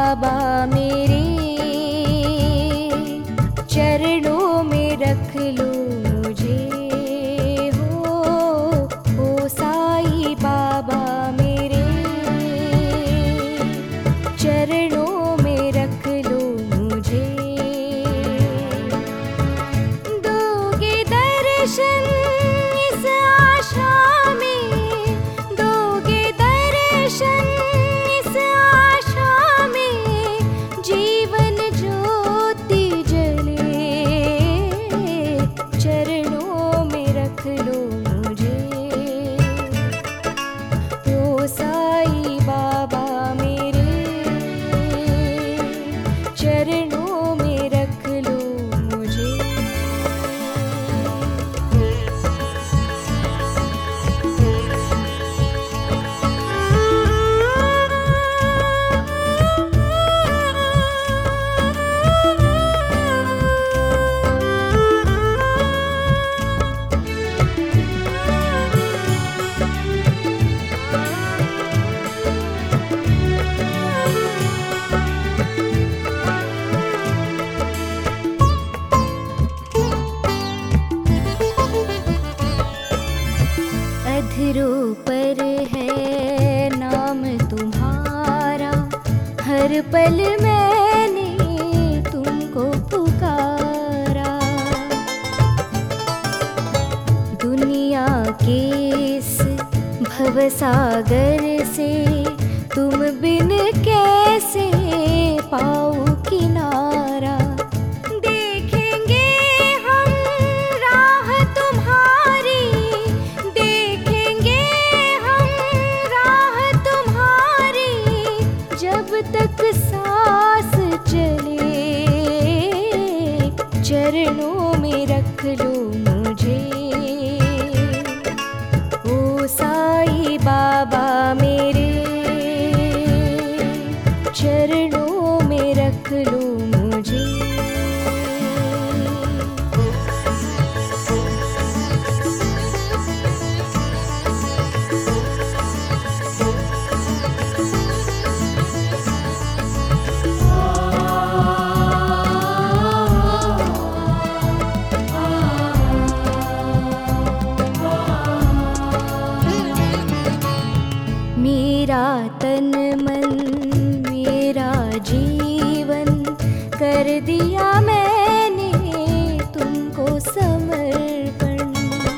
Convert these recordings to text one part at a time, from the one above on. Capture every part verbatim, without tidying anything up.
बाबा मेरे, चरणों में रख लो मुझे हो, ओ साईं बाबा मेरे, चरणों में रख लो मुझे। दोगे दर्शन इस आशा में, दोगे दर्शन इस आशा में, जीवन ज्योति जले, चरणों में रख लो मुझे, ओ साईं बाबा मेरे, चरणों में रख लो मुझे। अधरों पर है नाम तुम्हारा, हर पल मैंने तुमको पुकारा। दुनिया के इस भवसागर से तुम बिन कैसे पाऊं किनारा। देखेंगे हम राह तुम्हारी, देखेंगे हम राह तुम्हारी, जब तक सांस चले, चरणों में रख लो मुझे, ओ साईं बाबा मेरे, चरणों में रख लो मुझे। मेरा तन मन मेरा जीवन कर दिया मैंने तुमको समर्पण।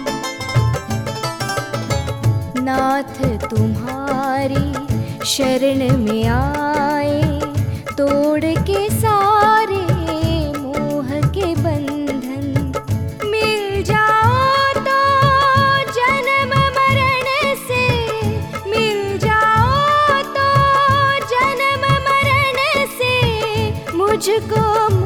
नाथ तुम्हारी शरण में आए, तोड़ के सारे मोह के बंधन। मिल जाओ तो जन्म मरण से, मिल जाओ तो जन्म मरण से, मुझको